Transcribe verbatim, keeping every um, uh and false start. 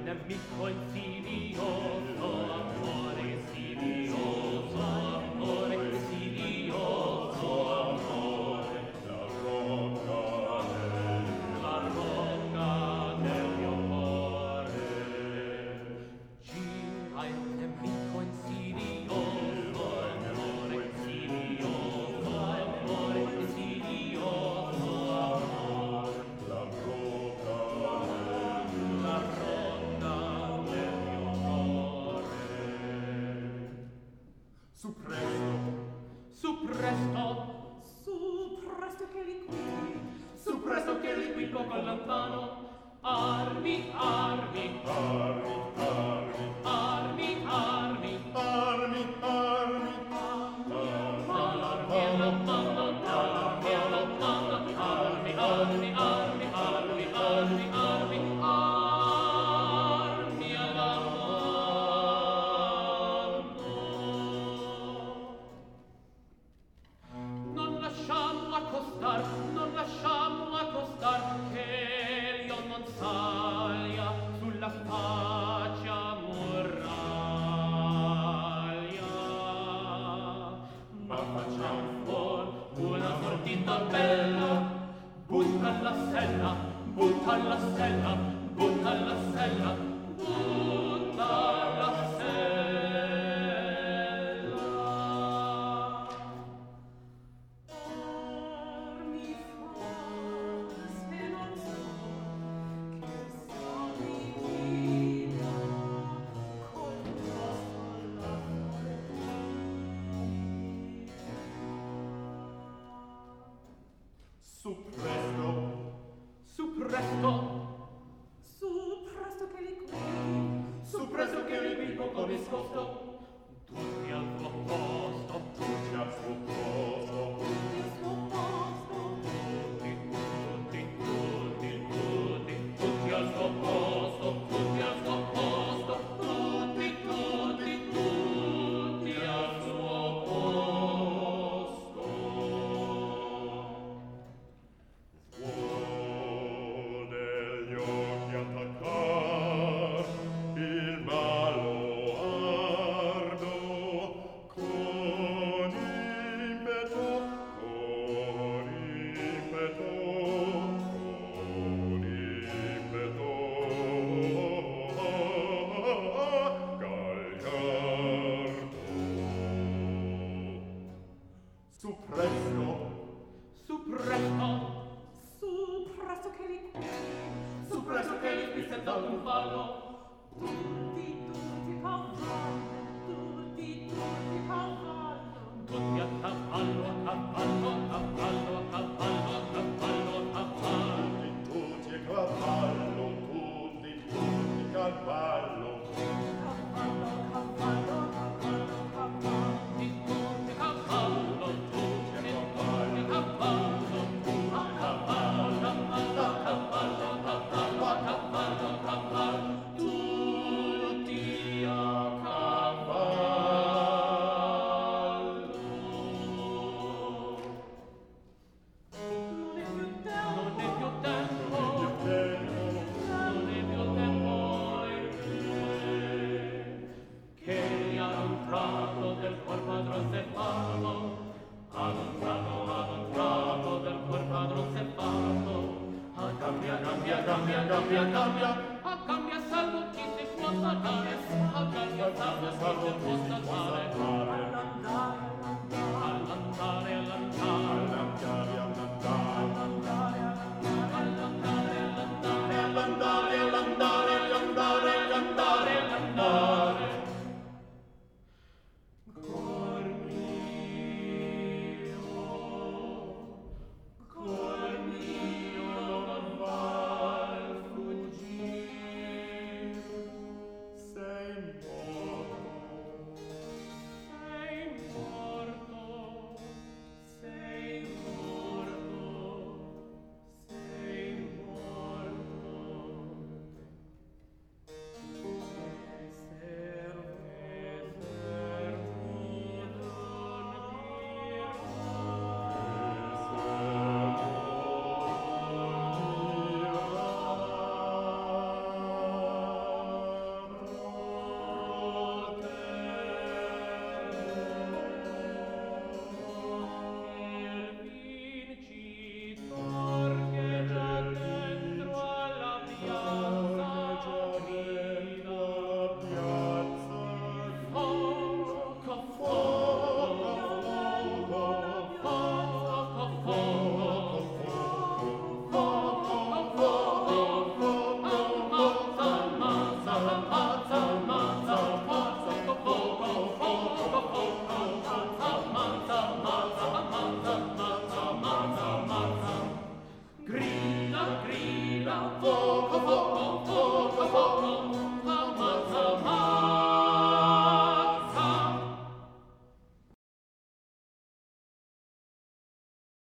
nemico insidioso, amore insidioso, amore insidioso, amore, la rocca del, la rocca del mio cuore. Gira il nemico insidioso, amore insidioso, amore insidioso, amore, la rocca del, la rocca del mio cuore. Su presto, su presto, su presto che li qui, su presto che li qui poco lontano, armi, armi, armi, armi, armi, armi, armi, armi, armi alla mano, armi alla mano, armi, armi, armi, armi, armi, armi, armi alla mano. Non lasciamo accostar, non lasciamo accostar, che io non salga sulla faccia muraglia. Ma facciamo fuor una sortita bella, butta la sella, butta la sella, butta la sella, butta la sella. Or mi fa se non so che sono io col posto alla Su presto, su presto, su presto che li qui, su presto che li qui poco viscosto, tutti al suo posto, tutti al suo posto, tutti al suo posto, tutti, tutti, tutti, tutti, tutti al suo posto, tutti al suo posto, tutti, tutti, tutti al suo posto. Vuol degli occhi attaccar il baluardo con impeto, con impeto, con impeto, Gagliardo. Su presto, su presto, su presto che li qui, su presto che li qui senza un fallo, tutti, tutti cavallo, tutti, tutti cavallo, tutti a cavallo, a cavallo, a cavallo, a cavallo, a cavallo, a cavallo, tutti a cavallo, tutti, tutti cavallo, cavallo, cavallo, cavallo, cavallo, tutti, tutti cavallo, tutti a cavallo, a cavallo, a cavallo, a cavallo, a cavallo, a cavallo, tutti a cavallo. Non è più tempo, non è più tempo, non è più tempo, che ad un tratto del cuor padron se parlo, ad un tratto, ad un tratto del cuor padron se parlo, a cambia, cambia, cambia, cambia, cambia, a cambia salvo chi si può salvare, a cambia salvo salvo può salvare, all'andare, all'andare, all'andare,